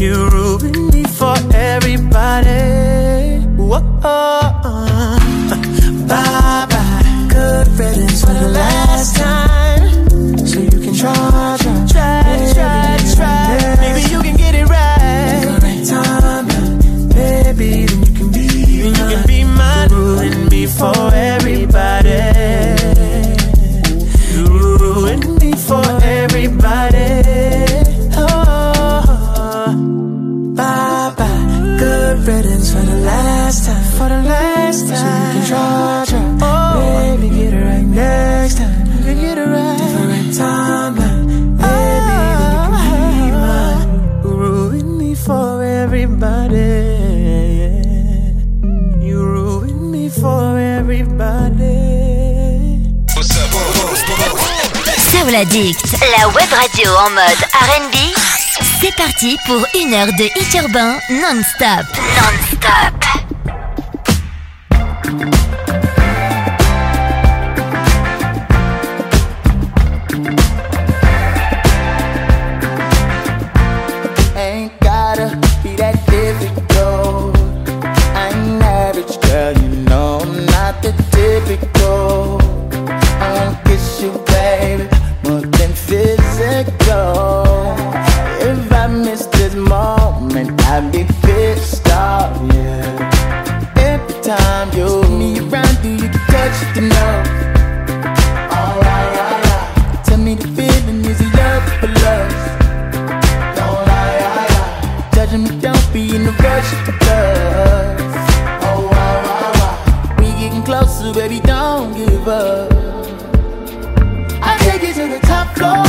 You ruin me for everybody. Whoa, bye bye. Good riddance for the last time. So you can try. Maybe you can get it right. The right time, baby. Then you can be mine. Ruin me for everybody. You ruin me for everybody. Bye bye, good riddance for the last time. For the last time, so you can try. Baby, get it right next time. You can get it right. Different timeline, baby, then you can be mine. Ruin me for everybody. You ruin me for everybody. Soul Addict, la web radio en mode R&B. C'est parti pour 1 heure de hit urbain non-stop. Non-stop. Ain't gotta be that difficult. I'm average, girl, you know I'm not the typical. I wanna kiss you, baby, more than physical. If I miss this moment, I'd be pissed off, yeah. Every time you see me around, do you touch the nose? Alright, alright. Tell me the feeling, is it love for love? Don't lie, judging me, don't be in the rush to love. Oh, wow. We getting closer, baby, don't give up. I take it to the top floor.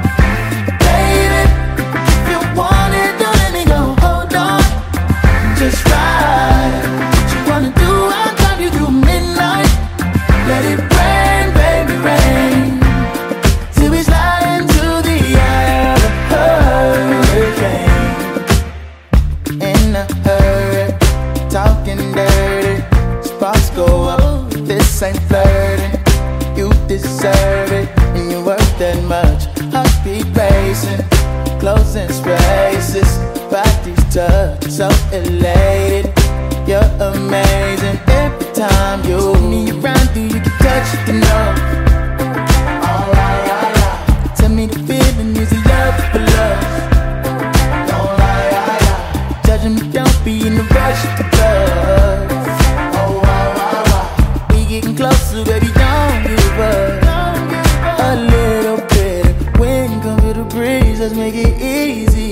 Just ride. What you wanna do? I'll drive you through midnight. Let it rain, baby, rain. Till we slide into the eye of a hurricane. In a hurry, talking dirty. Sparks go up, this ain't flirting. You deserve it, and you're worth that much. Heartbeat racing, closing spaces. Body's touch, so elated. You're amazing. Every time you see me around, do you get touched to know? Alright. Tell me the feeling, is it love for love? Don't lie. Judging me, don't be in the rush to love. Oh, wow. We getting closer, baby, don't give up. A little bit of wind, come with the breeze, let's make it easy.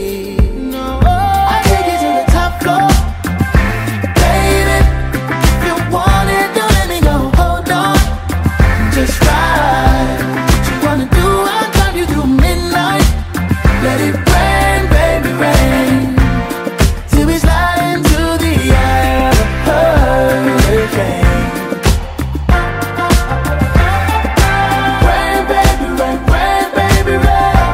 Baby, if you want it, don't let me go, hold on. Just ride. What you wanna do? I'll drive you through midnight. Let it rain, baby, rain. Till we slide into the eye of a hurricane. Rain, baby, rain, rain, baby, rain.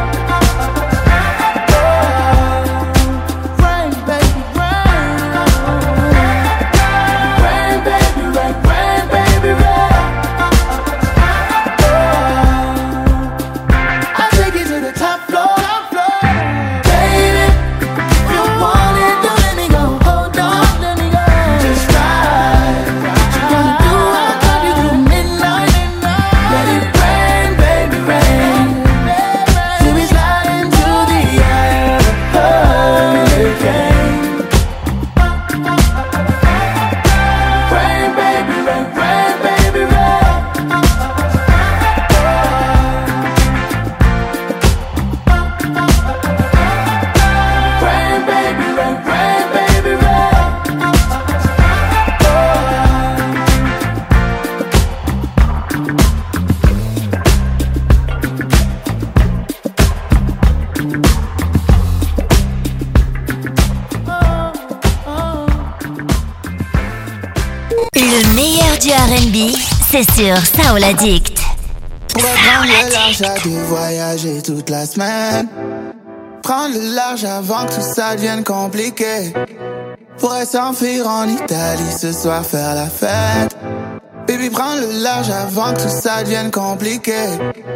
Du R&B, c'est sur Soul Addict. Pourrais prendre le large à deux, voyager toute la semaine. Prendre le large avant que tout ça devienne compliqué. Pourrais s'enfuir en Italie ce soir, faire la fête. Baby, prends le large avant que tout ça devienne compliqué.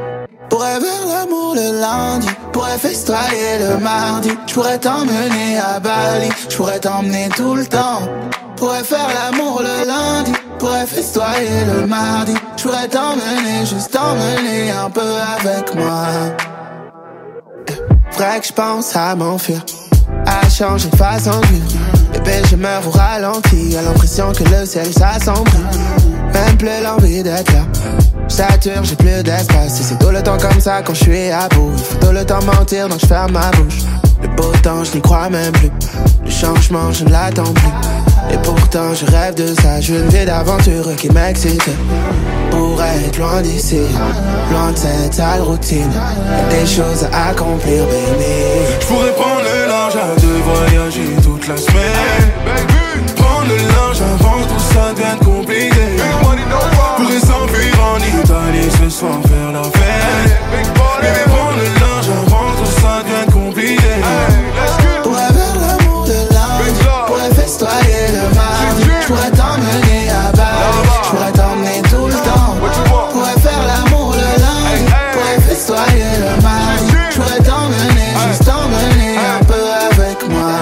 Pourrais faire l'amour le lundi, pourrais festoyer le mardi. J'pourrais t'emmener à Bali, j'pourrais t'emmener tout le temps. Pourrais faire l'amour le lundi, pourrais festoyer le mardi. J'pourrais t'emmener, juste t'emmener un peu avec moi. Vrai que j'pense à m'enfuir, à changer de façon de vivre. Bébé, je meurs au ralenti, à l'impression que le ciel s'assombrit. Même plus l'envie d'être là, j'sature, j'ai plus d'espace. Et c'est tout le temps comme ça quand je suis à bout. Il faut tout le temps mentir donc je ferme ma bouche. Le beau temps je n'y crois même plus, le changement je ne l'attends plus. Et pourtant je rêve de ça, je veux une vie d'aventure qui m'excite. Pour être loin d'ici, loin de cette sale routine, y'a des choses à accomplir, baby. J'pourrais prendre le large à deux, voyager toute la semaine. Prendre le large avant tout ça devienne compliqué. Pourrais s'enfuir en Italie ce soir faire la fête. Baby, prendre le large avant tout ça devienne compliqué. Pourrais faire l'amour de lundi, pourrais festoyer le mardi. J'pourrais t'emmener à Bali, j'pourrais t'emmener tout le temps. Pourrais faire l'amour le lundi, pourrais festoyer le mardi. J'pourrais t'emmener, juste t'emmener un peu avec moi.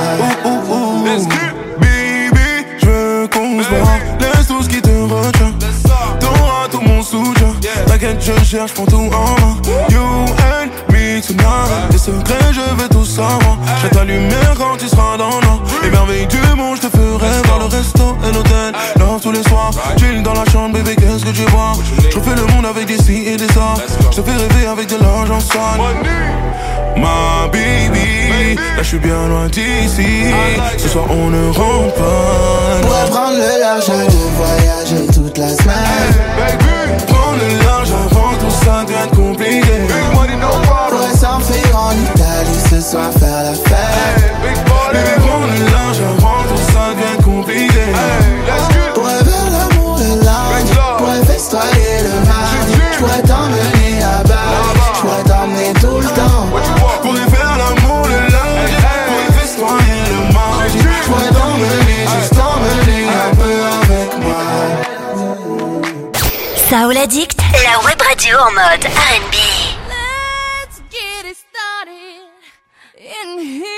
Baby, je veux qu'on se voit. Laisse tout ce qui te retient, t'auras tout mon soutien. T'inquiète, je cherche pour tout en main. You and me tonight. Tes secrets, je veux tout savoir. Je ta lumière quand tu seras dans le noir. Les merveilles du monde, je te ferai voir le resto et l'hôtel. Love tous les soirs, chill dans la chambre, bébé, qu'est-ce que tu vois? Je refais le monde avec des si et des ça. Je te fais rêver avec de l'argent sale. Ma baby, là je suis bien loin d'ici. Ce soir on ne rentre pas. Pourrais prendre le large de voyager toute la semaine. Prendre le large avant tout ça devienne compliqué. Pourrais s'enfuir en Italie ce soir faire la fête. Baby, prendre le large avant tout ça devienne compliqué. Pourrais faire l'amour le lundi, pourrais festoyer le mardi. J'pourrais t'emmener à Bali, j'pourrais t'emmener tout le temps. Pourrais faire l'amour le lundi, pourrais festoyer le mardi. J'pourrais t'emmener, juste t'emmener un peu avec moi. Soul Addict, la web radio en mode R&B. Let's get it started in here.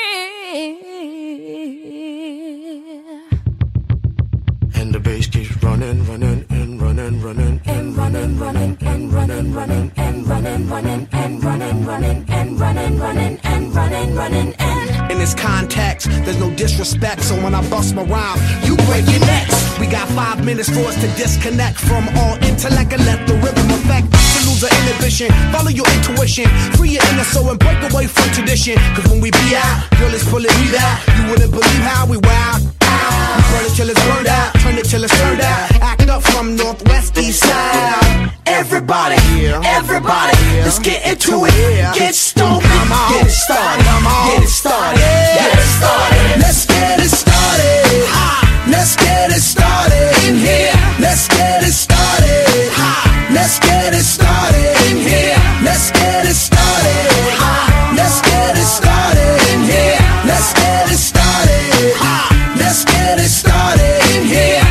And the bass keeps running, running, and running, running, and running, running, and running, running, and running, running, and running, running, and running, running, and running, running, and in this context, there's no disrespect, so when I bust my rhyme, you break your necks. We got 5 minutes for us to disconnect from all intellect and let the rhythm affect. To lose the inhibition, follow your intuition, free your inner soul and break away from tradition. Cause when we be out, girl, it's pulling me out. You wouldn't believe how we wild. We burn it till it's burned out, turn it till it's turned out. Act up from Northwest East Side. Everybody, everybody, let's get into it. Get stupid, get it started, get it started, get it started. Let's get it started. Let's get it started in here. Let's get it started. Let's get it started in here. Let's get it started. Let's get it started in here. Let's get it started. Let's get it started in here.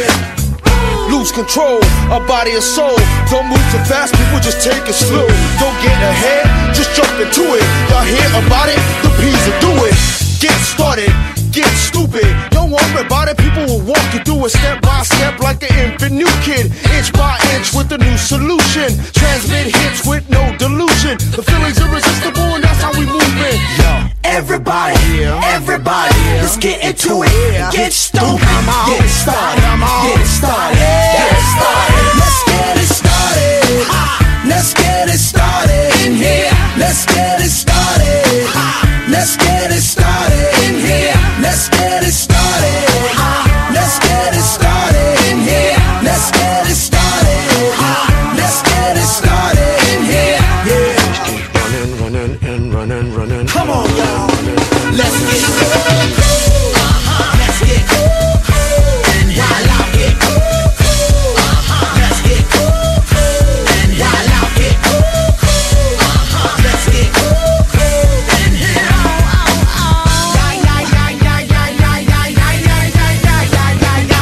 Yeah. Lose control, our body and soul. Don't move too fast, people just take it slow. Don't get ahead, just jump into it. Y'all hear about it? The P's will do it. Get started, get stupid. Don't worry about it, people will walk you through it step by step like an infant new kid. Inch by inch with a new solution. Transmit hits with no delusion. The feeling's irresistible and that's how we move in. Yo, Everybody, everybody, let's get into it. Get stupid, get it started, get it started, get it started. Let's get it started. Let's get it started in here. Let's get it started. Let's get it started in here. Let's get it started. Let's get it started in here. Let's get it started. Let's get it started in here. Yeah. just keep running, running, and running, running. Come on, y'all. Let's get cool. Let's get cool. And while I get cool. Let's get cool. And while I get cool. Let's get cool. And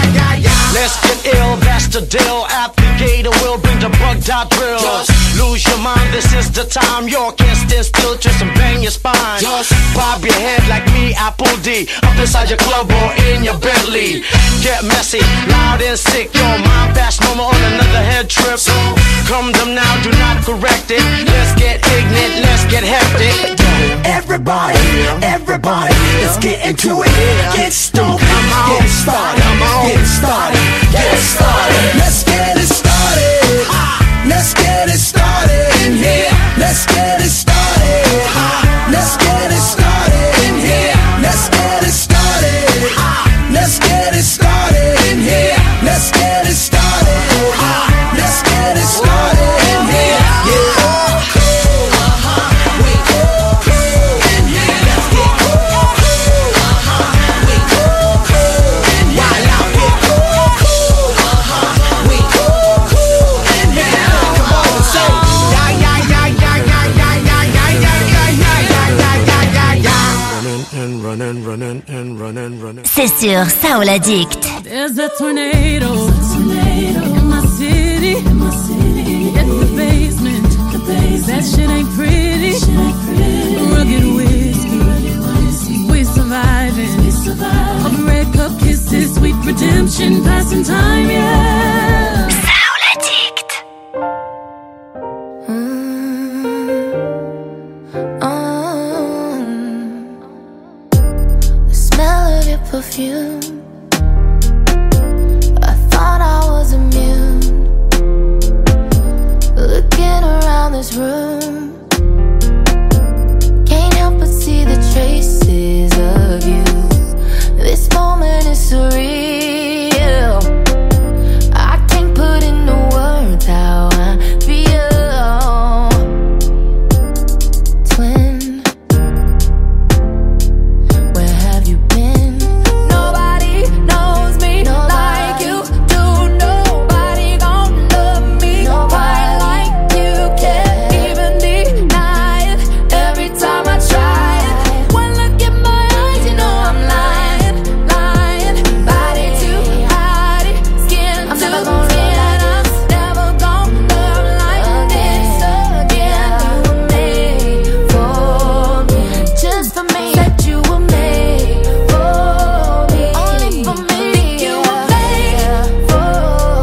let's get ill, that's the deal. At the gate, we'll bring the bug dot drill. Lose your mind, this is the time. You can't stand still, twist and bang your spine. Just bob your head like me, Apple D. Up inside your club or in your Bentley. Get messy, loud and sick. Your mind fast, no more on another head trip. So come them now, do not correct it. Let's get ignorant, let's get hectic. Everybody, everybody, let's get into it. Get stoked, get it started, get it started, get it started. Let's get it started. Let's get it started in here. Let's get it started. Let's get it started in here. Let's get it started. Let's get it started in here. Let's get it started. Let's get it started in here. Yeah. C'est sur Soul Addict. There's a tornado in my city. Get the basement. That shit ain't pretty. Rugged whiskey. We surviving. All the red cup kisses, sweet redemption, passing time, yeah. Soul Addict. The smell of your perfume. I thought I was immune. Looking around this room, can't help but see the traces of you. This moment is surreal. I can't put into words how I feel. Twin, where have you been? Nobody knows me like you do. Nobody gon' love me quite like you. Can't even deny it every time I try it. When look in my eyes, you know I'm lying, lying. Body to body, skin to skin. I'm never gon' love like this again. You were made for me, just for me. Said you were made for me, only for me. Think you were made for.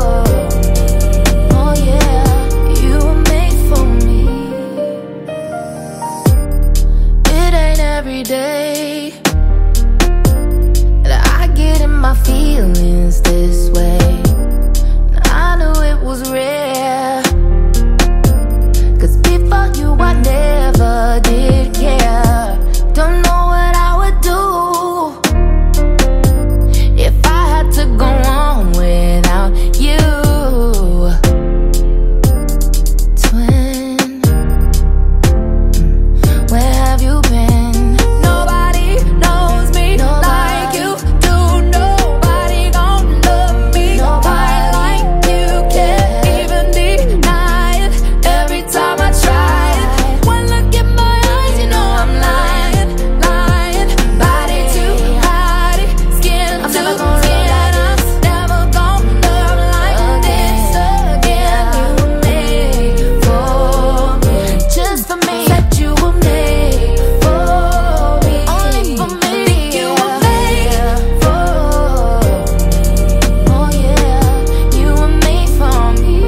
Oh yeah, you were made for me. It ain't every day that I get in my feelings this way. I knew it was rare, 'cause before you I never did care. Don't know what I would do if I had to go on without you. Twin, where have you been? Nobody knows me like you do. Nobody gon' love me quite like you. Can't even deny it every time I try it. When look in my eyes, you know I'm lying, lying. Body to body, skin to skin. I'm never gon' love like this again. You were made for me, just for me. Said you were made for me, only for me. Think you were made for. Oh yeah, you were made for me,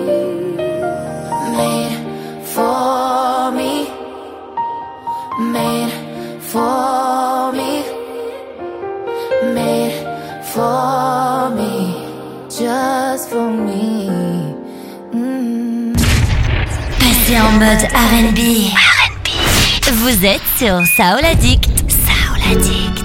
made for me, made for me, made for me, just for me. Passez en mode R&B. Vous êtes sur Soul Addict. Soul Addict.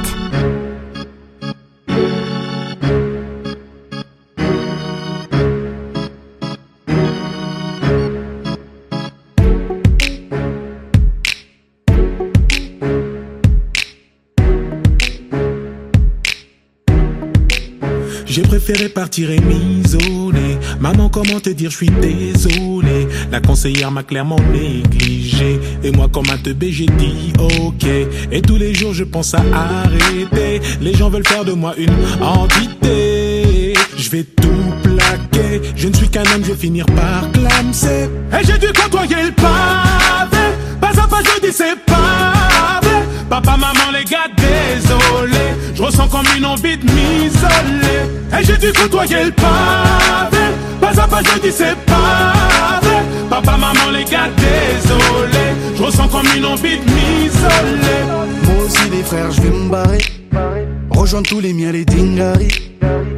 J'ai préféré partir et m'isoler. Maman, comment te dire, je suis désolé. La conseillère m'a clairement négligé. Et moi, comme un teubé, j'ai dit ok. Et tous les jours, je pense à arrêter. Les gens veulent faire de moi une entité. Je vais tout plaquer plaqué. Je ne suis qu'un homme, je vais finir par clamser. Et j'ai dû côtoyer le pavé. Pas à pas, je dis c'est pavé. Papa, maman, les gars, désolé. Je ressens comme une envie de m'isoler. Et j'ai dû côtoyer le pavé. Pas à pas, je dis c'est pavé. Papa, maman, les gars, désolé. Je ressens comme une envie de m'isoler. Moi aussi des frères, je vais me barrer. Rejoindre tous les miens, les dingaris.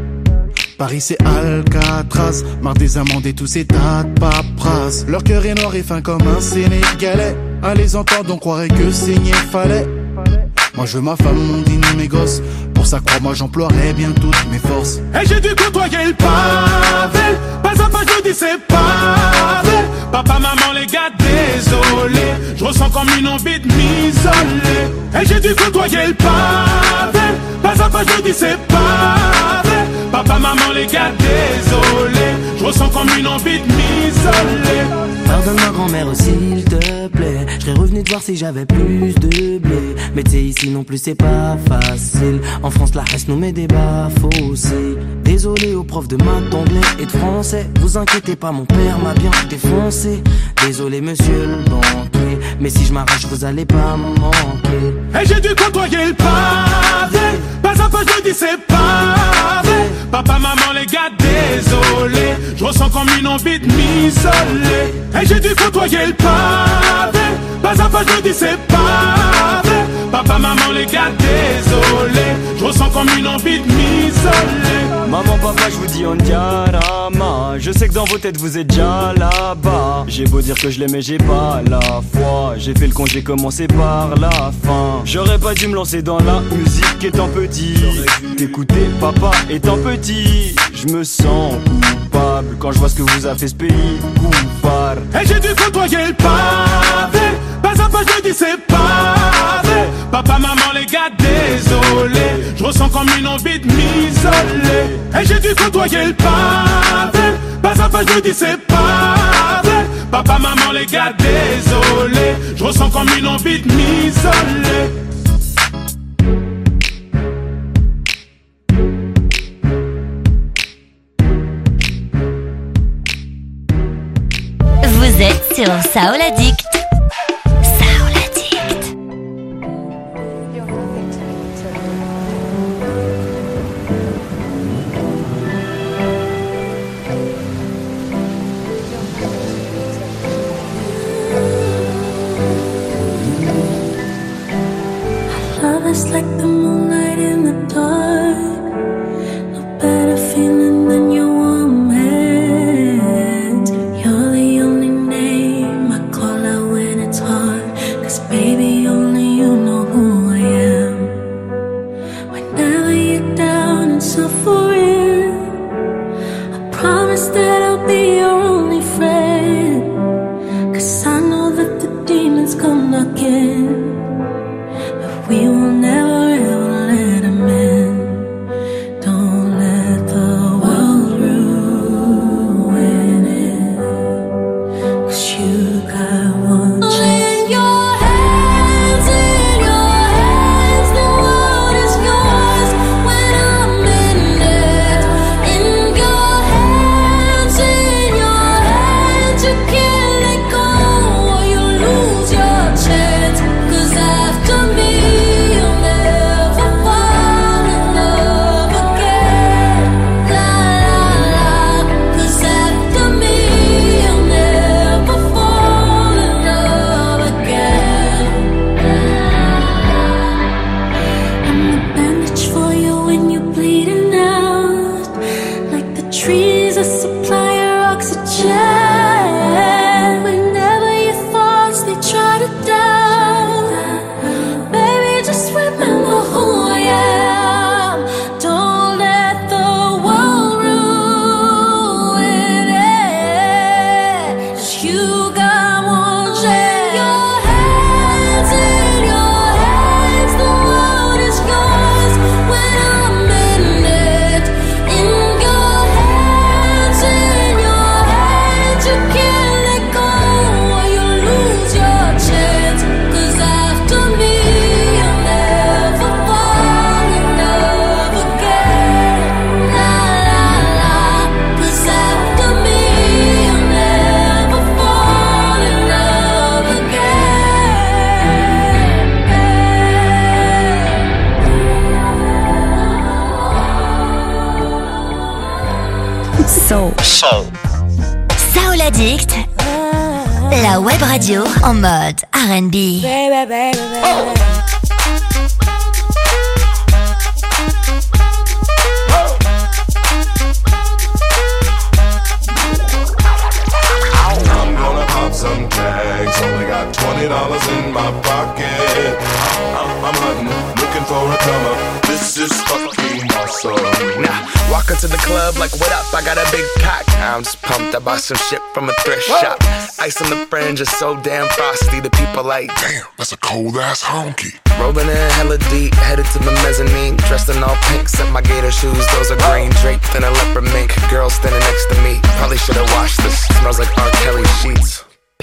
Paris c'est Alcatraz. Marre des amendes et tous ces tas de paperasses. Leur cœur est noir et fin comme un Sénégalais. À les entendre on croirait que saigner fallait. Moi je veux ma femme, mon dîner, mes gosses. Pour ça crois-moi j'emploierai bien toutes mes forces. Et j'ai dû côtoyer le pavé. Pas à pas je dis c'est pavé. Papa, maman, les gars, désolé. Je ressens comme une envie de m'isoler. Et j'ai dû côtoyer le pavé. Pas à pas je dis c'est pavé. Papa, maman, les gars, désolé. Je ressens comme une envie de m'isoler. Pardonne ma grand-mère s'il te plaît. Je serais revenu te voir si j'avais plus de blé. Mais t'sais ici non plus c'est pas facile. En France la reste nous met des bas-fossés. Désolé aux profs de maths, d'anglais et de français. Vous inquiétez pas, mon père m'a bien défoncé. Désolé monsieur le banquier, mais si je m'arrache vous allez pas me manquer. Et j'ai dû côtoyer le pavé. Pas à pas je dis c'est pavé. Papa, maman, les gars, désolé. Je ressens comme une envie de m'isoler. Et j'ai dû côtoyer le pavé. Pas à pas je dis c'est pavé. Papa, maman, les gars, désolé. Je ressens comme une envie de m'isoler. Maman, papa, je vous dis on diarama. Je sais que dans vos têtes vous êtes déjà là-bas. J'ai beau dire que je l'aimais, j'ai pas la foi. J'ai fait le con, j'ai commencé par la fin. J'aurais pas dû me lancer dans la musique étant petit. T'écouter papa étant petit. Je me sens coupable quand je vois ce que vous a fait ce pays. Coupable. Et j'ai dû côtoyer le pavé. Pas à pas je dis c'est pavé. Papa, maman, les gars, désolé. Je ressens comme une envie de m'isoler. Et j'ai dû côtoyer le pavé. Pas à pas je dis c'est pavé. Papa, maman, les gars, désolé. Je ressens comme une envie de m'isoler. Vous êtes sur Soul Addict. It's like the moonlight in the dark. No better feeling than your warm hands. You're the only name I call out when it's hard. 'Cause baby, only you know who I am. Whenever you're down and suffering, I promise that I'll be your only friend. 'Cause I know that the demons come knocking. We will never ever let them in. Don't let the world ruin it. 'Cause you got one chance. In your hands, the world is yours. When I'm in it, in your hands, you can't let go or you lose your chance. 'Cause after me, you'll never Soul. Soul Addict, la web radio en mode R&B. I'm gonna pop some tags. Only got $20 in my pocket. I'm hunting, looking for a come up. This is fucking awesome. Nah, walk into the club like, what up? I got a big cock. I'm just pumped. I bought some shit from a thrift shop. Ice on the fringe is so damn frosty. The people like, damn, that's a cold ass honky. Rolling in hella deep, headed to the mezzanine. Dressed in all pink, set my gator shoes. Those are green, draped in a leopard mink. Girl standing next to me. Probably should've washed this. Smells like R. Kelly sheets.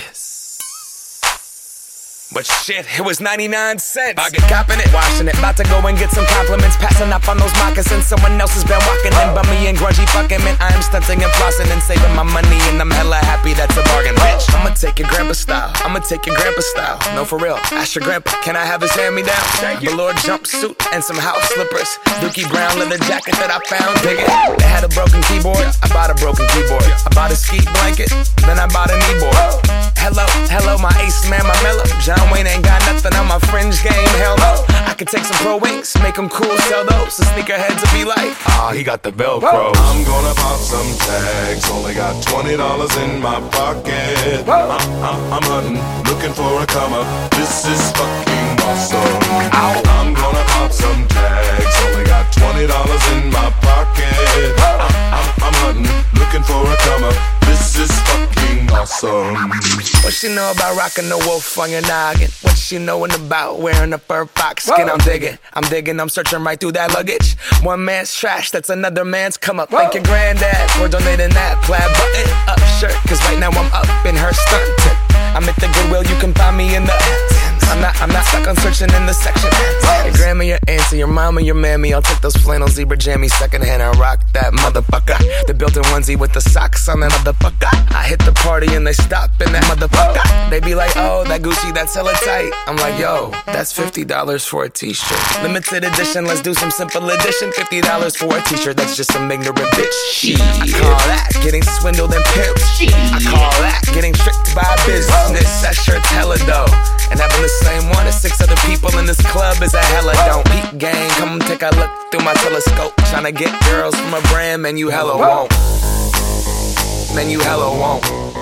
But shit, it was 99 cents. I get copping it, washing it. About to go and get some compliments. Passing up on those moccasins. Someone else has been walking in bummy and grungy fucking man. I am stunting and flossing and saving my money. And I'm hella happy that's a bargain, bitch. I'ma take your grandpa style. I'ma take your grandpa style. No, for real. Ask your grandpa, can I have his hand-me-down? Velour jumpsuit and some house slippers. Dookie brown leather jacket that I found. Dig it. They had a broken keyboard. I bought a broken keyboard. I bought a ski blanket. Then I bought a kneeboard. Hello, my ace man, my mellow. John Wayne ain't got nothing on my fringe game, hell no. I could take some pro wings, make them cool, sell those. The sneakerheads will be like, he got the Velcro. I'm gonna pop some tags. Only got $20 in my pocket. I'm hunting, looking for a come up. This is fucking awesome. I'm gonna pop some tags. Only got $20 in my pocket. I'm hunting, looking for a come up. This is fucking awesome. What she know about rocking the wolf on your noggin? What she knowin' about wearing a fur fox skin? I'm digging, I'm searching right through that luggage. One man's trash, that's another man's come up. Thank your granddad for donating that plaid button up shirt. Cause right now I'm up in her stunt. I'm at the Goodwill, you can find me in the I'm not stuck on searching in the section. Your grandma, your auntie, your mama, your mammy. I'll take those flannel zebra jammies secondhand and rock that motherfucker. The built-in onesie with the socks on that motherfucker. I hit the party and they stop in that motherfucker. They be like, oh, that Gucci, that's hella tight. I'm like, yo, that's $50 for a t-shirt. Limited edition, let's do some simple edition. $50 for a t-shirt, that's just some ignorant bitch. Shit. I call that getting swindled and pimped. I call that getting tricked by business. That shirt's hella dope. And having the same one as 6 other people in this club is a hella don't. Peep gang, come take a look through my telescope. Tryna get girls from a brand, man, you hella won't. Man, you hella won't.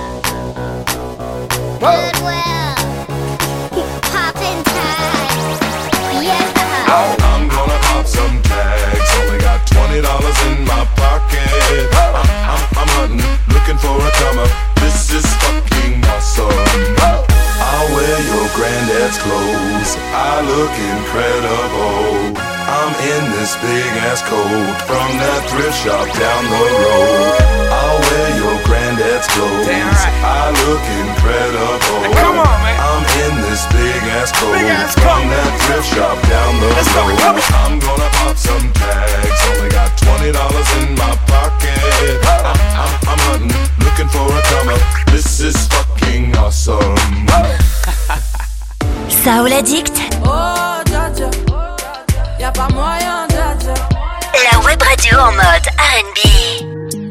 Goodwill, poppin' tags, yeah. I'm gonna pop some tags. Only got $20 in my pocket. I'm hunting, looking for a come up. This is fucking awesome. I'll wear your granddad's clothes. I look incredible. I'm in this big ass coat from that thrift shop down the road. I'll wear your granddad's clothes. I look incredible. Come on, man. I'm in this big ass coat from that thrift shop down the road. I'm gonna pop some tags. Only got $20 in my pocket. I'm hunting, looking for a come up. This is fucking awesome. Soul Addict. Oh, Jaja, y'a pas moyen, Jaja. La web radio en mode R&B.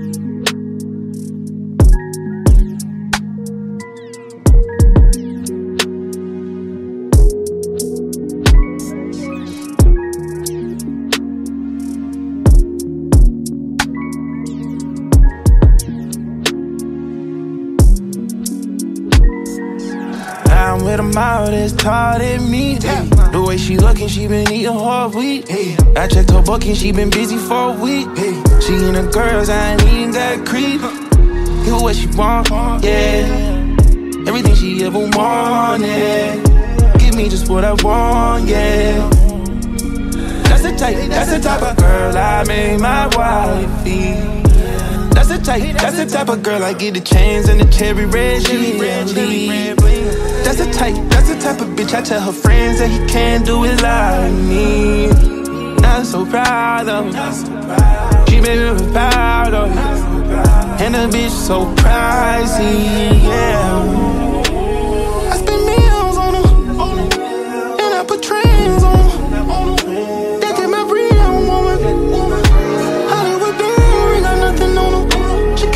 I'm with a mouth that's taller than me. The way she looking, she been eating all week. I checked her booking, she been busy for a week. She and the girls, I ain't even got creep. Get what she want, yeah. Everything she ever wanted. Give me just what I want, yeah. That's the type of girl I made my wifey. That's the type of girl I get the chains and the cherry red jelly. That's the type of bitch I tell her friends that he can't do it like me. I'm so proud of her. She made me proud of her. And the bitch so pricey, yeah. I spend meals on her, and I put trends on her. They take my real woman. Hollywood Berry got nothing on her. She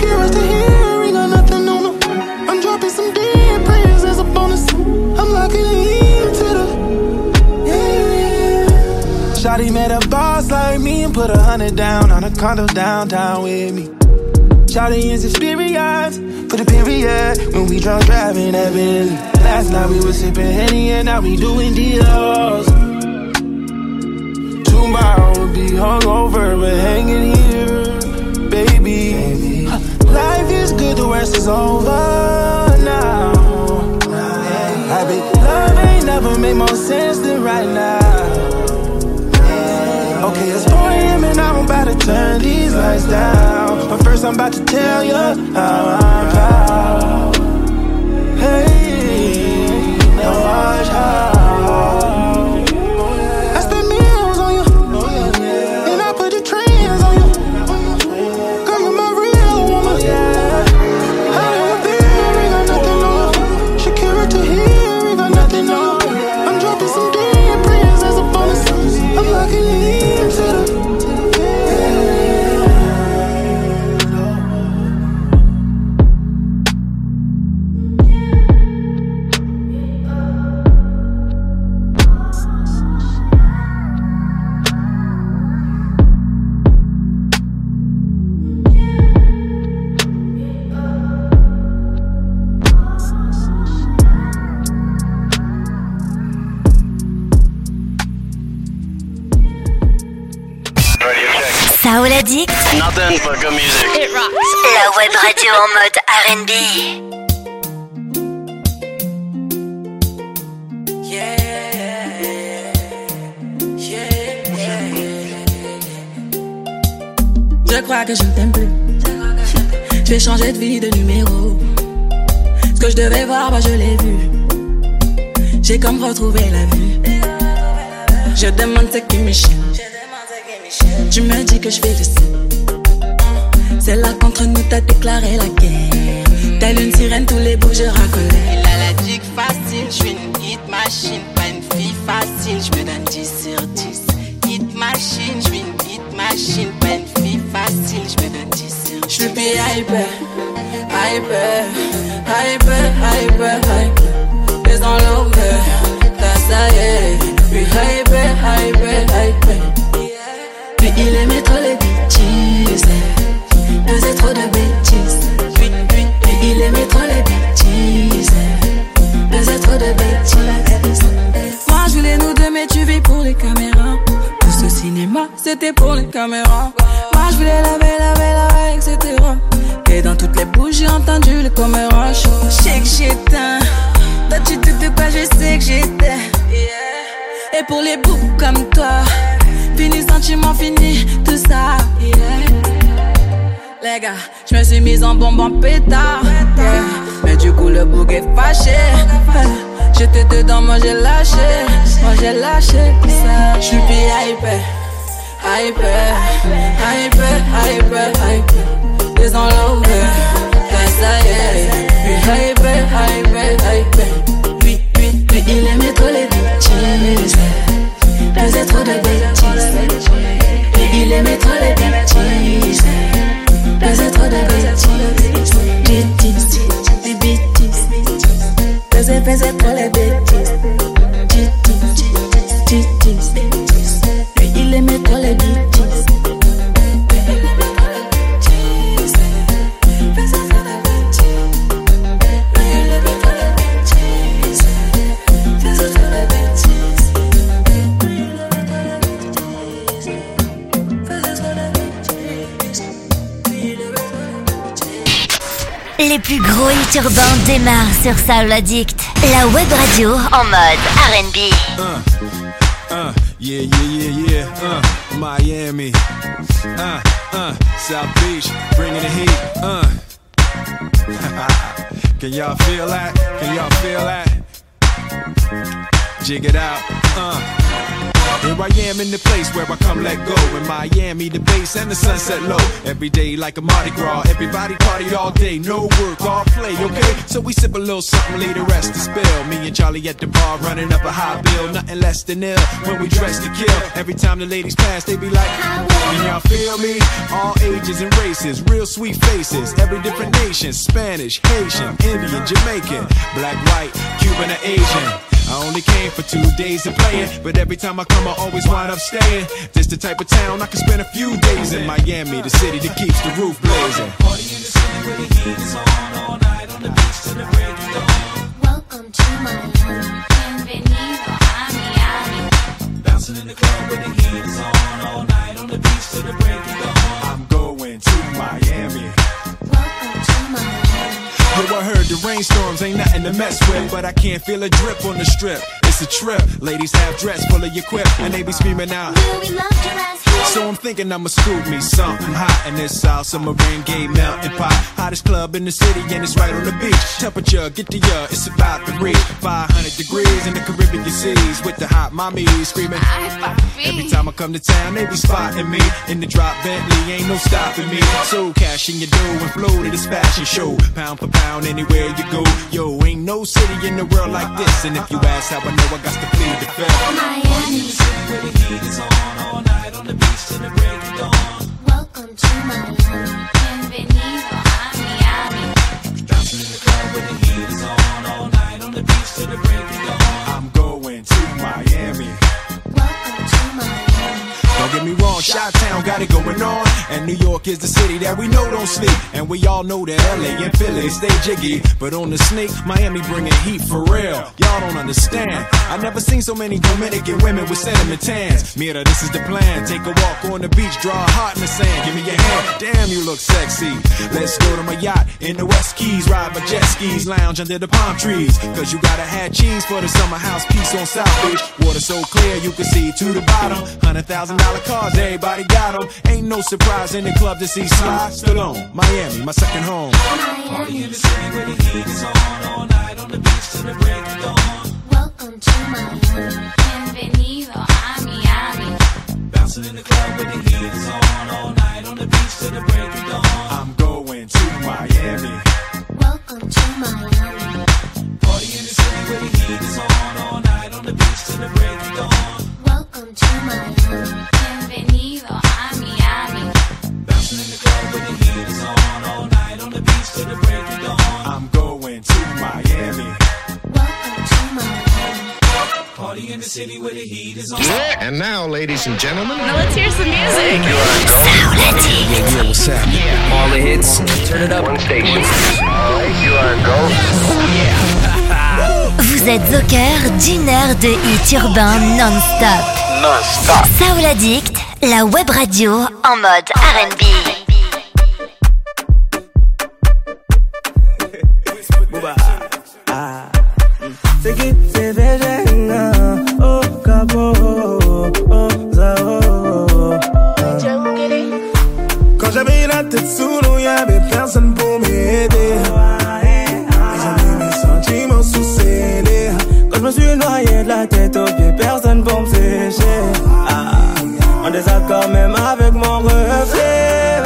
Shawty met a boss like me and put 100 down on a condo downtown with me. Shawty is experienced for the period when we drunk driving that Bentley. Last night we was sipping Henny and now we doing deals. Tomorrow we'll be hungover but hanging here, baby. Life is good, the rest is over now. I bet love ain't never made more sense than right now. Okay, it's 4 a.m. and I'm about to turn these lights down. But first I'm about to tell you how I'm proud. Hey, now watch how I spent millions on you, and I put the trends on you. Girl, you're my real woman. I never been, we got nothing on. Shakira to here, we got nothing on. I'm dropping some dead prayers as a bonus. I'm locking it in. Soul Addict. Nothing but good music. It rocks. La web radio en mode R&B. Je crois que je ne t'aime plus. Je vais changer de vie, de numéro. Ce que je devais voir, bah je l'ai vu. J'ai comme retrouvé la vue. Je demande ce qui me chie. Tu me dis que je fais le signe. C'est là qu'entre nous t'as déclaré la guerre. Telle une sirène, tous les bouts je racolais. Il a la dick facile, je suis une hit machine. Pas une fille facile, je me donne 10 sur 10. Hit machine, je suis une hit machine. Pas une fille facile, je me donne 10 sur 10. Je suis plus hyper, hyper, hyper, hyper, hyper. Les enlevés, t'as ça y est. Plus hyper, hyper, hyper. Puis il aimait trop les bêtises, faisait trop de bêtises. Puis il aimait trop les bêtises, faisait trop de bêtises. Moi je voulais nous deux mais tu vis pour les caméras. Tout ce cinéma c'était pour les caméras. Moi je voulais laver, etc. Et dans toutes les bouches j'ai entendu le caméra chaud. Je sais que j'éteins, toi tu te de quoi je sais que j'étais. Et pour les boucs comme toi, fini sentiment, fini tout ça, yeah. Les gars, je me suis mise en bombe en pétard, yeah. Mais du coup le bouc est fâché, j'étais dedans, moi j'ai lâché ça. J'suis plus hyper, hyper, hyper, hyper, hyper. Les enlevés, ça y est. Plus hyper, hyper, hyper. Puis il aimait trop les bêtises, faisait trop de bêtises. Et il aimait trop les bêtises, faisait trop de bêtises. Bêtises, des bêtises. Faisait trop les bêtises. Bêtises. Et il aimait trop les bêtises. Les plus gros hits urbains démarrent sur Soul Addict, la web radio en mode R&B. Yeah. Miami. South Beach, bringing the heat. Can y'all feel that? Jig it out. Here I am in the place where I come let go. In Miami, the bass and the sunset low. Every day like a Mardi Gras. Everybody party all day. No work, all play, okay? So we sip a little something, leave the rest to spill. Me and Charlie at the bar running up a high bill. Nothing less than ill when we dress to kill. Every time the ladies pass, they be like, can y'all feel me? All ages and races, real sweet faces. Every different nation, Spanish, Haitian, Indian, Jamaican, black, white, Cuban or Asian. I only came for 2 days to play it, but every time I come I always wind up staying. This the type of town I can spend a few days in. Miami, the city that keeps the roof blazing. Party in the city where the heat is on all night on the beach till the break of dawn. Welcome to Miami, bienvenido a Miami. Bouncing in the club where the heat is on all night on the beach till the break of dawn. I'm going to Miami. Welcome to Miami. Yo, I heard the rainstorms ain't nothing to mess with, but I can't feel a drip on the strip. It's a trip. Ladies have dress full of your quip, and they be screaming out, Will we love your ass here? so I'm thinking I'ma scoop me something hot in this South Summer rain gay melting pot. Hottest club in the city, and it's right on the beach. Temperature, get the it's about to reach 500 degrees in the Caribbean seas with the hot mommies screaming. Every time I come to town, they be spotting me in the drop Bentley, ain't no stopping me. So cash in your dough and flow to this fashion show. Pound for pound, anywhere you go. Yo, ain't no city in the world like this. And if you ask how I know, I got to plead the fifth. Miami, the city where the heat is on all night on the beach till the break of dawn. Welcome to Miami, bienvenido a Miami. Bouncing in the club where the heat is on all night on the beach till the break of dawn. I'm going to Miami. Welcome to Miami. Don't get me wrong, Chi-Town got it going on, and New York is the city that we know don't sleep. And we all know that LA and Philly stay jiggy, but on the sneak, Miami bringing heat for real. Y'all don't understand. I never seen so many Dominican women with cinnamon tans. Mira, this is the plan. Take a walk on the beach, draw a heart in the sand. Give me your hand, damn you look sexy. Let's go to my yacht in the West Keys, ride my jet skis, lounge under the palm trees. Cause you gotta have cheese for the summer house piece on South Beach. Water so clear you can see to the bottom. $100,000 cars, everybody got them. Ain't no surprise in the club to see Sly Stallone. Miami, my second home. Party in the city where the heat is on all night on the beach till the break of dawn. Welcome to Miami, bienvenido a Miami. Bouncing in the club where the heat is on all night on the beach till the break of dawn. I'm going to Miami. Welcome to Miami. Party in the city where the heat is on all night on the beach till the break of dawn. Welcome to Miami, bienvenido a Miami. Bouncing in the club where the heat is on all night on the beach till the break of dawn. I'm going to Miami. Welcome to Miami. Party in the city where the heat is on. And now, ladies and gentlemen, Now let's hear some music. yeah, what's happening? All the hits, turn it up. One station. You are go. Vous êtes au cœur d'une heure de hits urbains non-stop. Non-stop. Soul Addict, la web radio en mode R&B. C'est qui c'est végéna, oh capo, oh zao. Quand j'avais la tête sous l'eau, y'avait personne pour m'aider. J'ai mis mes sentiments sous scellés. Quand je me suis noyé de la tête aux pieds, personne pour me sécher. En désaccord même avec mon reflet.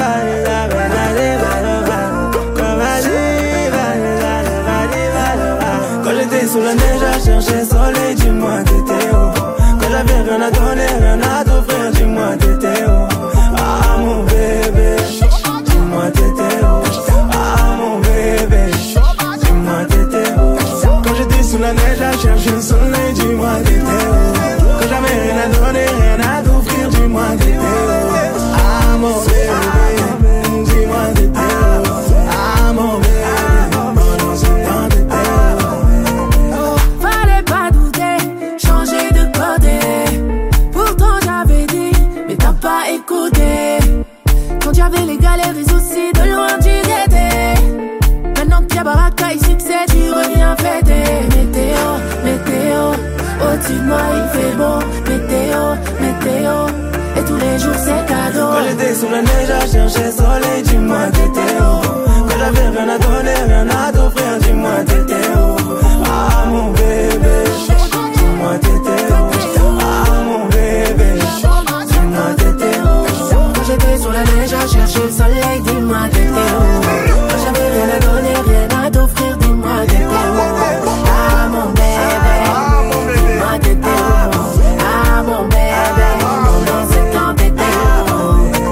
Quand j'étais sous la neige à chercher soleil, dis-moi t'étais où? Quand j'avais rien à donner, rien à t'offrir, dis-moi t'étais où? Ah mon bébé, dis-moi t'étais où? Ah mon bébé, dis-moi t'étais où? Quand j'étais sous la neige à chercher le soleil, dis-moi t'étais où? Quand j'avais rien à donner, rien à t'offrir, dis-moi t'étais où? Ah mon bébé, dis-moi t'étais où? Ah mon bébé, pendant ce temps t'étais où? Fallait pas douter, changer de côté. Pourtant j'avais dit, mais t'as pas écouté. Quand y'avais les galères et soucis, de loin tu guettais. Maintenant qu'il y a baraka et succès, tu reviens fêter. Météo, météo, au-dessus de moi il fait beau. Météo, météo, et tous les jours c'est cadeau. Quand j'étais sous la neige à chercher soleil, dis-moi t'étais où? Quand j'avais rien à donner, rien à t'offrir, dis-moi t'étais où? Ah mon bébé, dis-moi t'étais où? Ah mon bébé, dis-moi t'étais où? Quand j'étais sur la neige à chercher le soleil, dis-moi t'étais où? Quand j'avais rien à donner, rien à t'offrir, dis-moi t'étais où? Ah mon bébé, dis-moi t'étais où? Ah mon bébé, pendant ce temps t'étais où?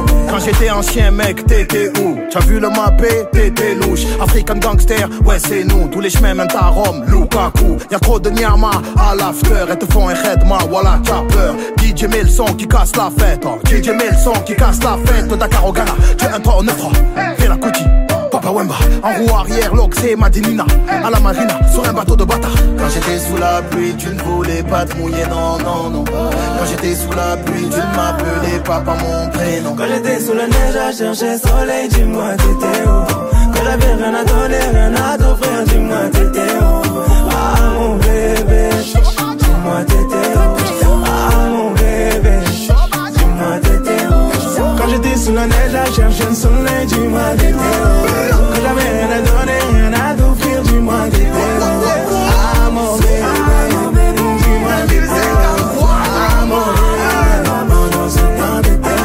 j'étais un chien mec, t'étais où? T'as vu le mappé? T'étais louche. African gangster, ouais c'est nous. Tous les chemins mènent à Rome, Lukaku. Y'a trop de nyama à l'after. Elles te font un redma, voilà t'as peur. DJ met le son qui casse la fête, oh. DJ met le son qui casse la fête. Dakar au Ghana, tu es un 3 au 9 fais la cookie, Papa Wemba. En roue arrière, l'Oxé, Madinina. À la marina, sur un bateau de bâtard. Quand j'étais sous la pluie, tu ne voulais pas te mouiller, non, non, non. Quand j'étais sous la pluie, tu ne m'appelais pas par mon prénom. Quand j'étais sous la neige à chercher soleil, dis-moi t'étais où? Quand j'avais rien à donner, rien à t'offrir, dis-moi t'étais où? Ah mon bébé, dis-moi t'étais où? Ah mon bébé, dis-moi t'étais où? Quand j'étais sous la neige à chercher le soleil, dis-moi t'étais où? Quand j'avais rien à donner, rien à t'offrir, dis-moi t'étais où? Ah mon bébé, dis-moi t'étais où? Ah mon bébé, non, c'est pas t'étais où?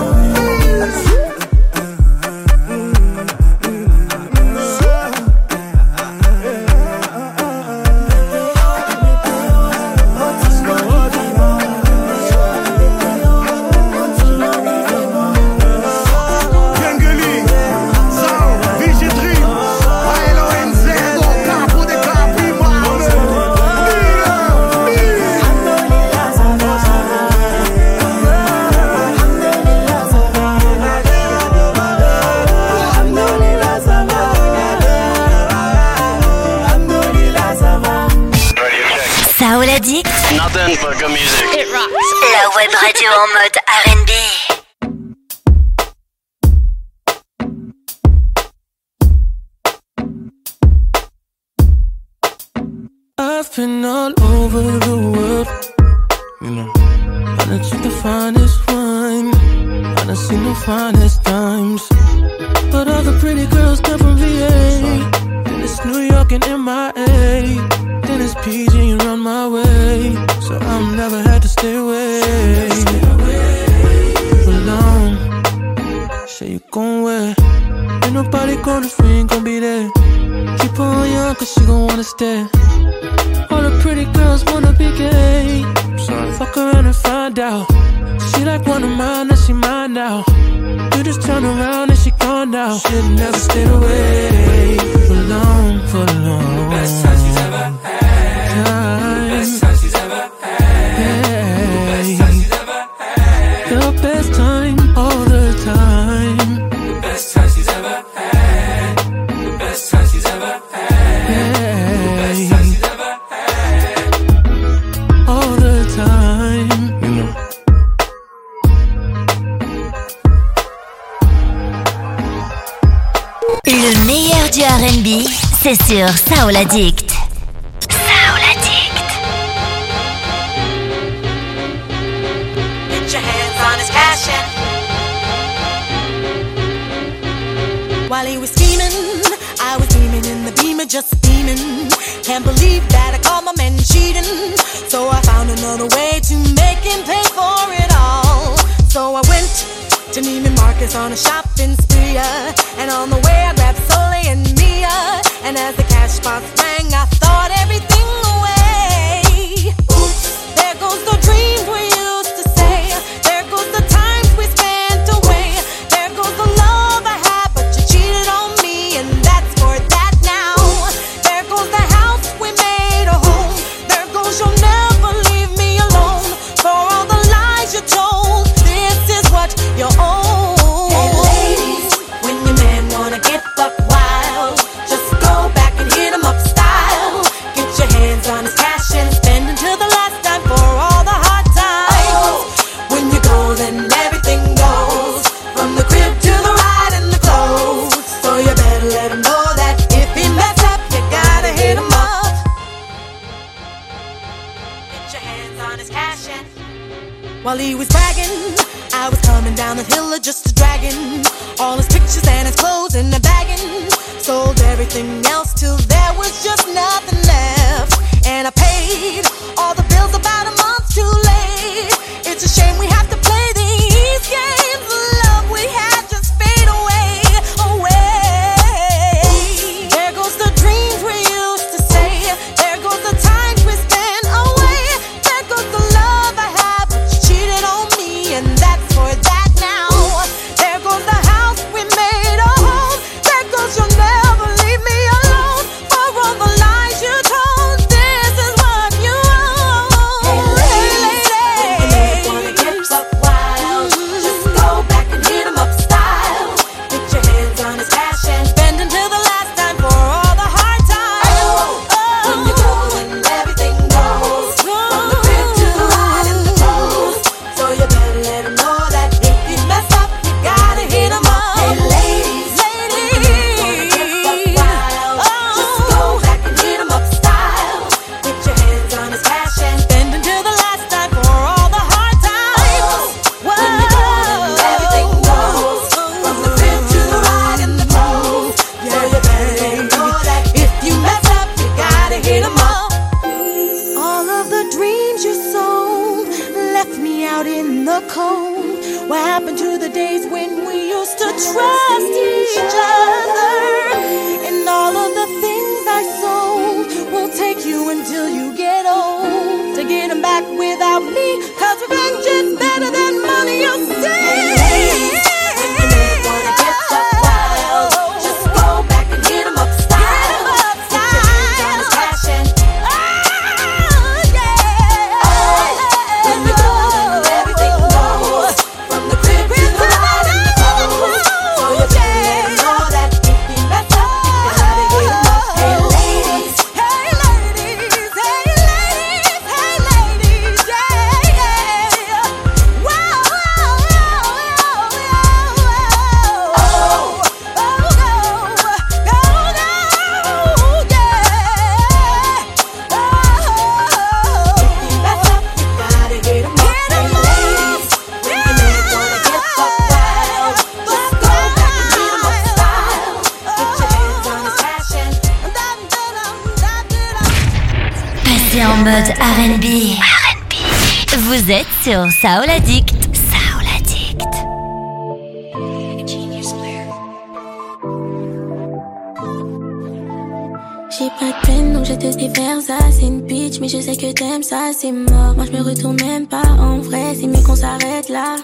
Nothing but good music. It rocks. La web radio en mode R&B. I've been all over the world, you know. I done took the finest wine, I done seen the finest times. But all the pretty girls come from VA, then it's New York and MIA, then it's PG around my way. So I'm never had to stay away for long. Say you gon' wait, ain't nobody gonna free, ain't gon' be there. Keep on young cause she gon' wanna stay. All the pretty girls wanna be gay. Fuck around and find out. She like one of mine, and she mine now. You just turn around and she gone now. She never stayed away for long, for long. Best time she's ever had. Best time she's ever had. Best time she's ever had. The best time, all the time. The best time she's ever had. The best time she's ever had. The best time she's ever had. All the time, you know. Le meilleur du R&B, c'est sur Soul Addict. Soul Addict. Get your hands on his passion. While he was scheming, I was beaming in the beamer, just beaming. Can't believe that I caught my man cheating. So I found another way to make him pay for it all. So I went to Neiman Marcus on a shopping spree, and on the way I grabbed Soleil and Mia. And as the cash box rang, I thought everything away. Oops, there goes the dreams we used to say. There goes the times we spent away. There goes the love I had, but you cheated on me, and that's for that now. There goes the house we made a home. There goes you'll never leave me alone. For all the lies you told, this is what you own. Hey ladies, when your man wanna get buck wild, just go back and hit him up style. Get your hands on his cash and spend until the last time for all the hard times. When you go, then everything goes, from the crib to the ride and the clothes. So you better let him know that if he mess up, you gotta hit him up. Get your hands on his cash and while he was bragging, I was coming down the hill just a dragging all his pictures and his clothes in the bagging. Sold everything else till there was just nothing left. And I paid all the bills about a month too late. It's a shame we have to play these games. The love we had just fade away, away. There goes the dreams we used to say. There goes the times we spent away. There goes the love I had, but you cheated on me, and that's for that now. There goes What happened to the days when we used to trust each other? And all of the things I sold will take you until you get old to get them back without me, 'cause revenge is better than money, you see. En mode R&B. Vous êtes sur Soul Addict. Soul Addict. J'ai pas de peine donc je te sais faire ça. C'est une bitch mais je sais que t'aimes ça. C'est mort, moi je me retourne même pas. En vrai c'est mieux qu'on s'arrête là.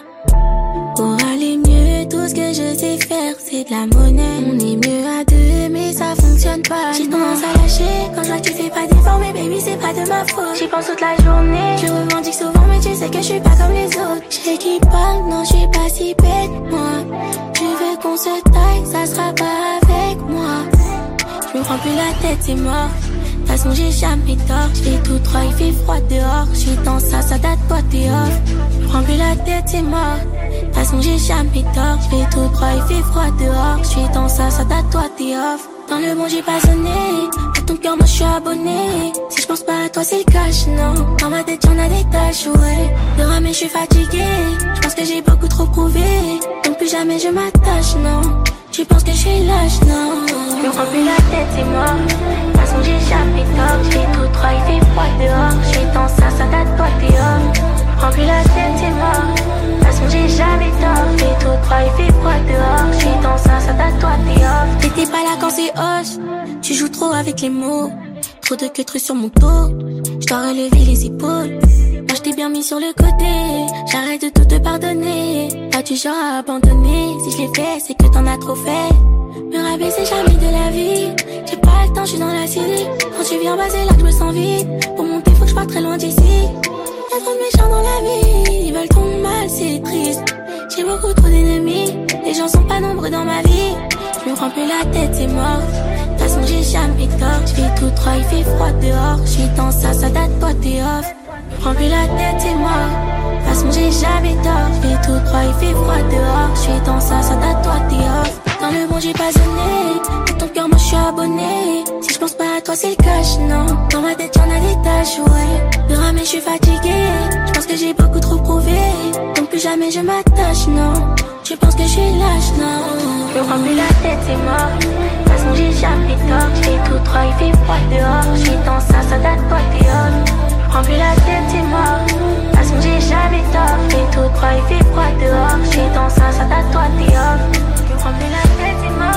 Pour aller mieux, tout ce que je sais faire c'est de la monnaie. On est mieux à deux mais ça fonctionne pas. J'ai tendance à lâcher quand je vois que tu fais pas d'efforts. Mais baby c'est pas de ma faute. J'y pense toute la journée. Je revendique souvent mais tu sais que je suis pas comme les autres. Je sais qui parle, non je suis pas si bête moi. Tu veux qu'on se taille, ça sera pas avec moi. Je me prends plus la tête, c'est mort. De toute façon j'ai jamais tort. J'fais tout droit, il fait froid dehors. J'suis dans ça date pas, t'es off. Je me prends plus la tête, c'est mort. De toute façon j'ai jamais tort. J'fais tout droit, il fait froid dehors. J'suis dans ça date toi, t'es off. Dans le bon j'ai pas sonné. À ton cœur moi j'suis abonné. Si j'pense pas à toi c'est le cash, non. Dans ma tête y'en a des tâches, ouais. De ramer j'suis fatigué. J'pense que j'ai beaucoup trop prouvé. Donc plus jamais je m'attache, non. Tu penses que je suis lâche, non. Je me prends plus la tête, c'est mort. De toute façon j'ai jamais tort. J'fais tout droit, il fait froid dehors. J'suis dans ça date toi, t'es off. Je me prends plus la tête, c'est mort. De toute façon j'ai jamais tort. J'fais tout droit, il fait froid dehors. J'suis dans ça date toi, t'es off. T'étais pas là quand c'est hoche. Tu joues trop avec les mots. Trop de queues sur mon dos. J'dois relever les épaules. Moi je t'ai bien mis sur le côté. J'arrête de tout te pardonner. Pas du genre à abandonner. Si je l'ai fait c'est que t'en as trop fait. Me rabaisser jamais de la vie. J'ai pas le temps, je suis dans la cité. Quand tu viens baser là je me sens vide. Pour monter faut que je parte très loin d'ici. Y'a trop de méchants dans la vie. Ils veulent ton mal, c'est triste. J'ai beaucoup trop d'ennemis. Les gens sont pas nombreux dans ma vie. Je me prends plus la tête, c'est mort. De toute façon j'ai jamais tort. J'fais tout droit, il fait froid dehors. J'suis dans ça date pas, t'es off. Je me prends plus la tête, c'est mort. De toute façon j'ai jamais tort. J'fais tout droit, il fait froid dehors. J'suis dans ça date toi, t'es off. Dans le bon j'ai pas sonné. Dans ton cœur moi j'suis abonné. Si j'pense pas à toi c'est le cash, non. Dans ma tête y'en a des tâches, ouais. De ramer j'suis fatigué. J'pense que j'ai beaucoup trop prouvé. Donc plus jamais je m'attache, non. Tu penses que je suis lâche, non. Je me prends plus la tête, c'est mort. De toute façon j'ai jamais tort. J'fais tout droit, il fait froid dehors. J'suis dans ça date pas, t'es off. Je me prends plus la tête, c'est mort. De toute façon j'ai jamais tort. J'fais tout droit, il fait froid dehors. J'suis dans ça date toi, t'es off. Je me prends plus la tête, c'est mort.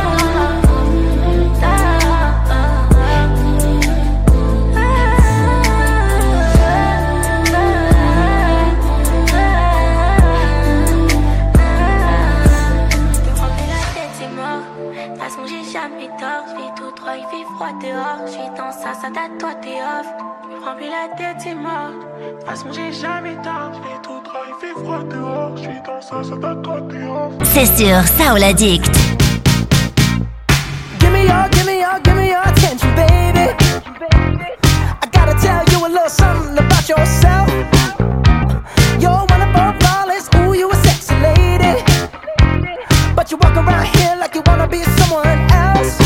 Il fait froid dehors, je suis dans ça date toi t'es off. Je me prends plus la tête, c'est mort. De toute façon j'ai jamais tort. Je fais tout droit, il fait froid dehors. Je suis dans ça date toi t'es off. C'est sur Soul Addict. Give me your attention, baby. I gotta tell you a little something about yourself. You're one of our flawless, ooh, you a sexy lady. But you walk around here like you wanna be someone else.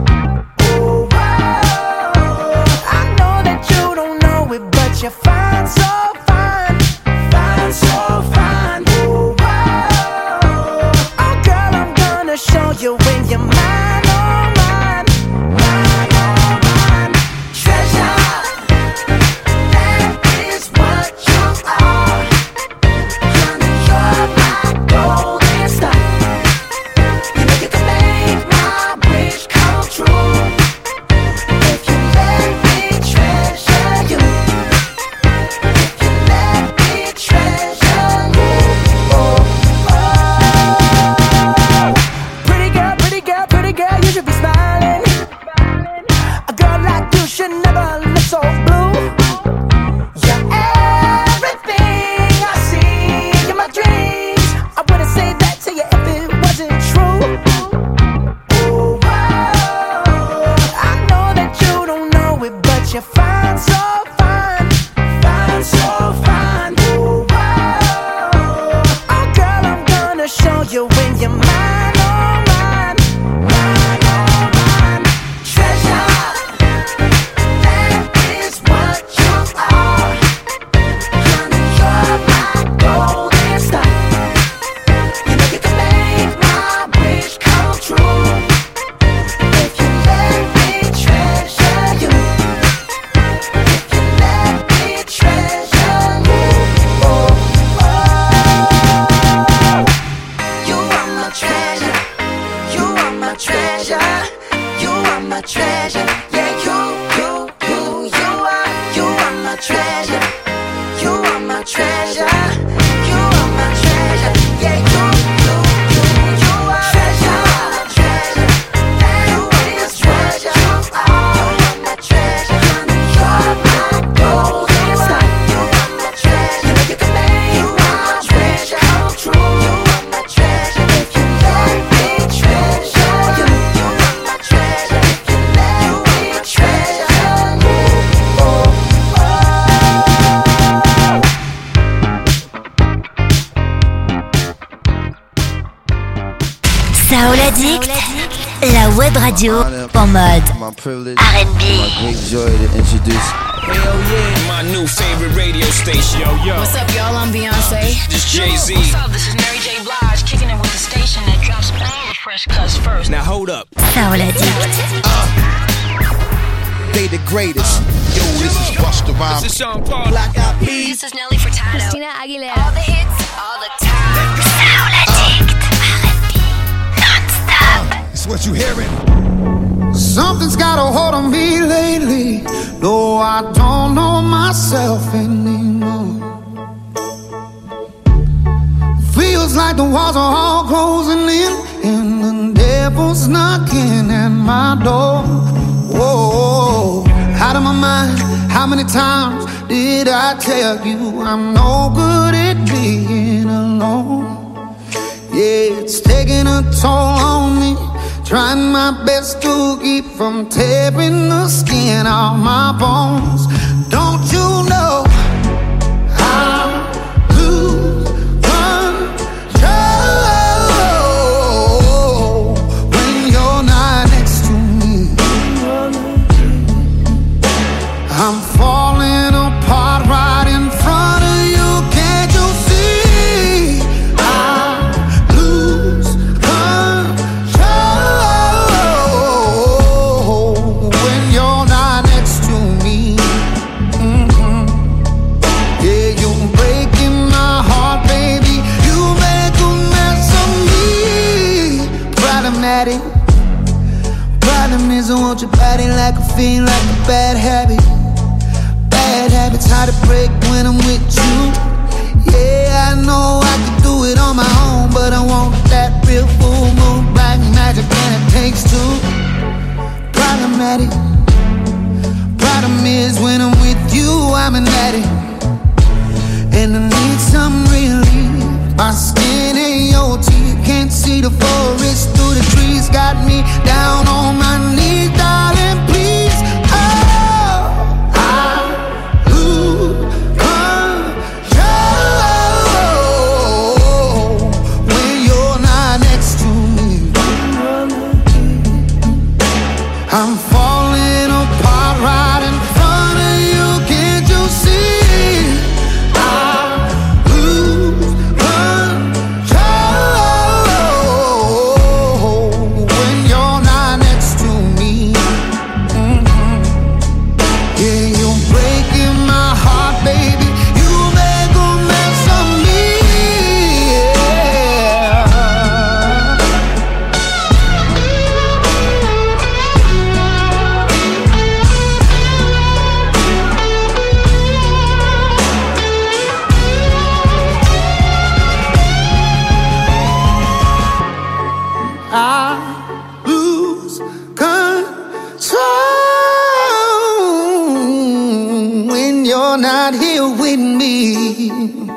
You're fine, so fine, fine, so fine. Ooh, whoa. Oh, girl, I'm gonna show you when you're mine, oh mine, mine, oh mine. Treasure, that is what you are. Honey, you're my Saoul Addict, la web radio en mode R&B. My great joy to introduce. Hell yeah, my new favorite radio station. Yo. What's up, y'all? I'm Beyonce. This Jay-Z. What's up? This is Mary J. Blige, kicking it with the station that drops all the fresh cuts first. Now hold up. Saoul Addict. They the greatest. Yo, this is Busta Rhymes. This is Sean Paul. Black Eyed Peas. This is Nelly Furtado. Christina Aguilera. All the hits, all the time. Saoul Addict. R&B. Non-stop. It's what you hearing. Something's got a hold on me lately, though I don't know myself anymore. Feels like the walls are all closing in, and the devil's knocking at my door. Whoa, out of my mind, how many times did I tell you I'm no good at being alone? Yeah, it's taking a toll on me, trying my best to keep from tearing the skin off my bones. Don't you know I lose control when you're not next to me? I'm falling apart right in front of you. Can't you see? I lose control when you're not next to me. Yeah, you're breaking my heart, baby. You make a mess of me. Problematic. Problem is I want your body like a fiend, like a bad habit. Bad habits hard to break when I'm with you. Yeah, I know I could do it on my own, but I want that real full moon, black magic, and it takes two. Problematic. Problem is when I'm with you, I'm an addict, and I need some relief. My skin ain't your teeth, can't see the forest through the trees. Got me down on my knees, darling, please. Oh, I lose control when you're not next to me. I'm falling apart right in front of you. Can't you see? I lose control when you're not next to me. Yeah, you're breaking my heart, baby. You make a mess of me. I lose control when you're not here with me.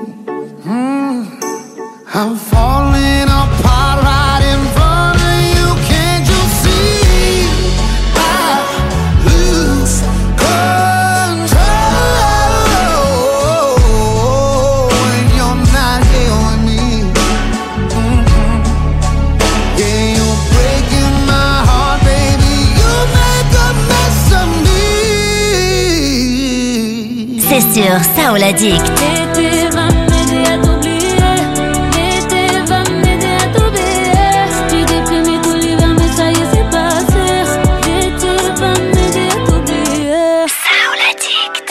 I'm falling apart right in front of you. Can't you see? I lose control when you're not here with me. Yeah, you're breaking my heart, baby. You make a mess of me. C'est sur Saoul Addict. L'été va m'aider à t'oublier. L'été va m'aider à t'oublier. J'étais déprimée tout l'hiver, mais ça y est, c'est passé. L'été va m'aider à t'oublier. Saoul Addict.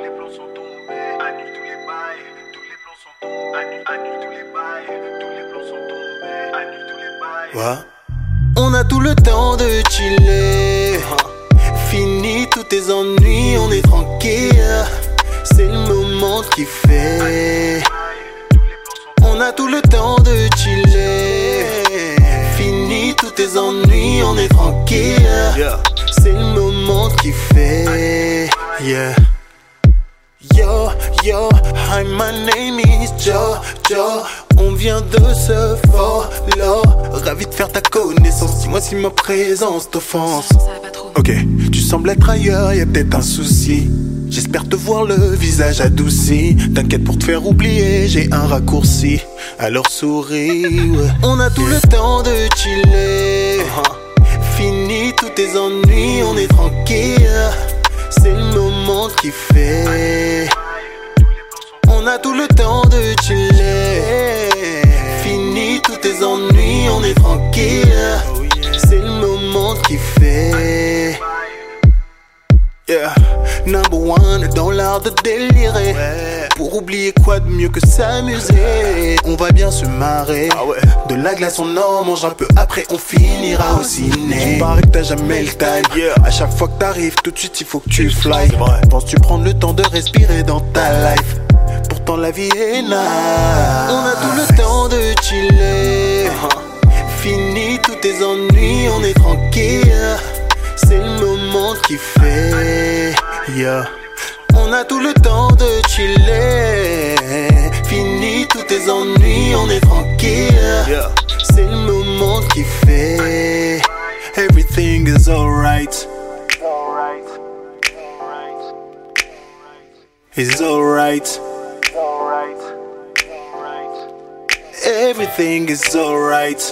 On a tout le temps de chiller. Fini tous tes ennuis, on est tranquille. C'est le moment de kiffer. On a tout le temps de chiller. Fini tous tes ennuis, on est tranquille. C'est le moment de kiffer. Yeah. Yo, hi, my name is Joe. On vient de ce follow. Ravi de faire ta connaissance. Dis-moi si ma présence t'offense. Ok, tu sembles être ailleurs, y'a peut-être un souci. J'espère te voir le visage adouci. T'inquiète pour te faire oublier, j'ai un raccourci. Alors souris, ouais. On a tout le temps de chiller. Fini tous tes ennuis, on est tranquille. C'est le moment qui fait. On a tout le temps de chiller. Fini tous tes ennuis, on est tranquille. C'est le moment qui fait. Yeah. Number one dans l'art de délirer. Pour oublier quoi de mieux que s'amuser. On va bien se marrer. De la glace on en mange un peu. Après on finira au ciné. Tu parais que t'as jamais le time. À chaque fois que t'arrives tout de suite il faut que tu fly. Penses-tu prendre le temps de respirer dans ta life? Pourtant la vie est nice. On a tout le temps de chiller. Fini tous tes ennuis, on est tranquille. C'est le moment qui fait. Yeah. On a tout le temps de chiller. Fini tous tes ennuis, on est tranquille. Yeah. C'est le moment qui fait. Everything is alright. It's alright. Everything is alright.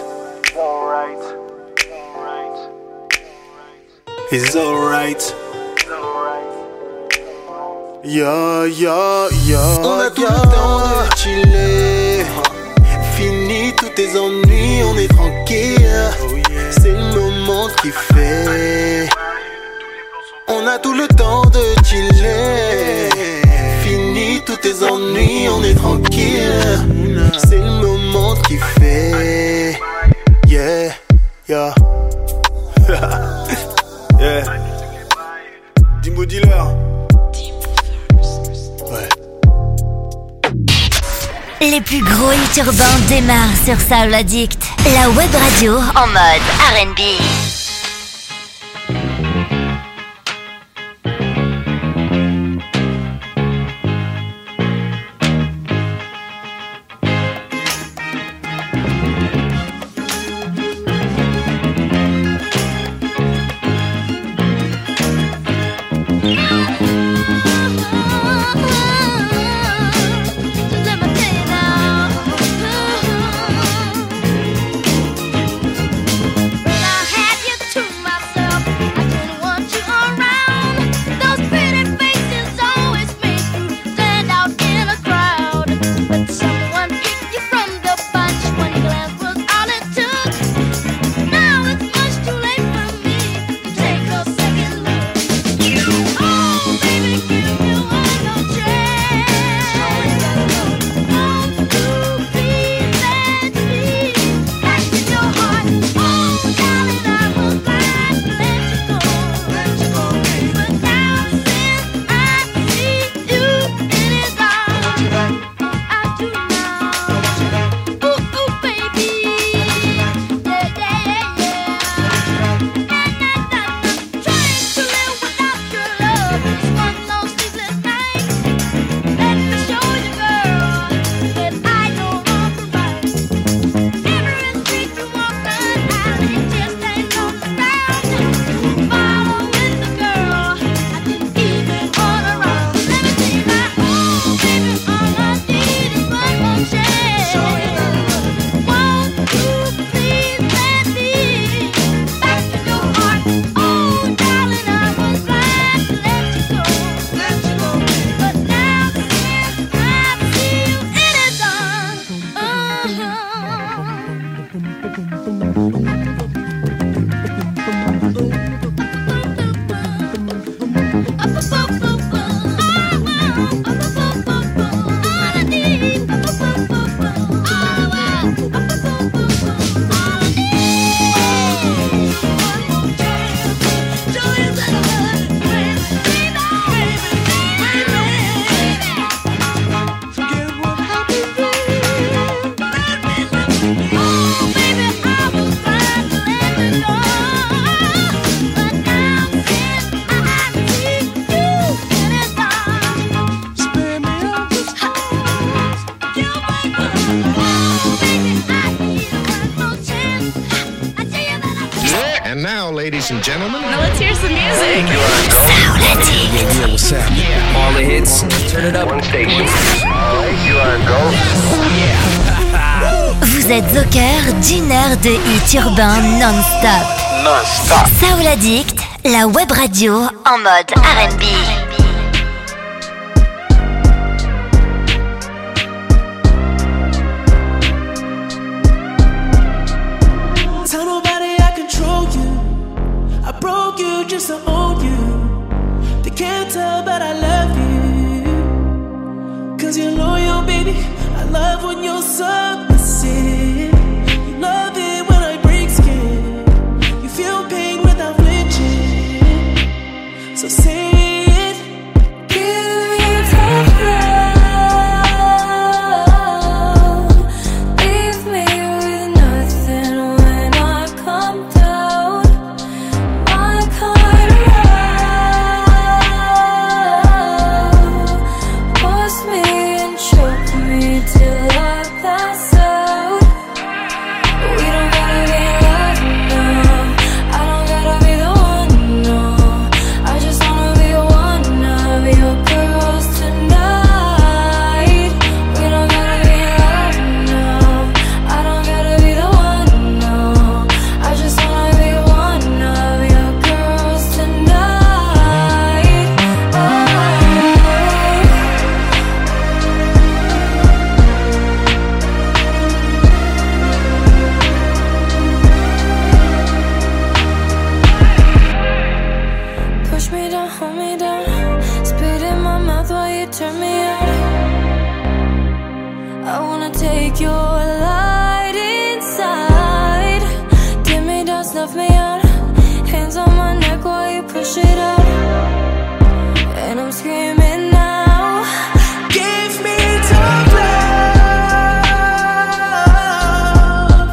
It's alright. Yeah, yeah, yeah. On a tout le temps de chiller. Fini tous tes ennuis, on est tranquille. C'est le moment qui fait. On a tout le temps de chiller. Fini tous tes ennuis, on est tranquille. C'est le moment qui fait. Yeah, yeah. Yeah. Dimbo Dealer. Ouais. Les plus gros hits urbains démarrent sur Soul Addict, la web radio en mode R&B. And now, ladies and gentlemen, Now let's hear some music. Yeah, what's happening? All the hits, turn it up. One station. you are go. Vous êtes au cœur d'une heure de hits urbains non-stop. Non-stop. Soul Addict, la web radio en mode R&B. Tell nobody I control you. I broke you just to own you. They can't tell, but I love you. Cause you're loyal, baby. I love when you're submissive. You love it when I break skin. You feel pain without flinching. So say it. Give me tough love. Leave me with nothing when I come down. My kind of love. Force me and choke me till I pass out. We don't gotta be loved, no. I don't gotta be the one, no. I just wanna be one of your girls tonight. We don't gotta be loved, no. I don't gotta be the one, no. I just wanna be one of your girls tonight. Push me down, hold me down. Spit in my mouth while you turn me on. I wanna take your light inside. Dim me down, snuff me out. Hands on my neck while you push it out.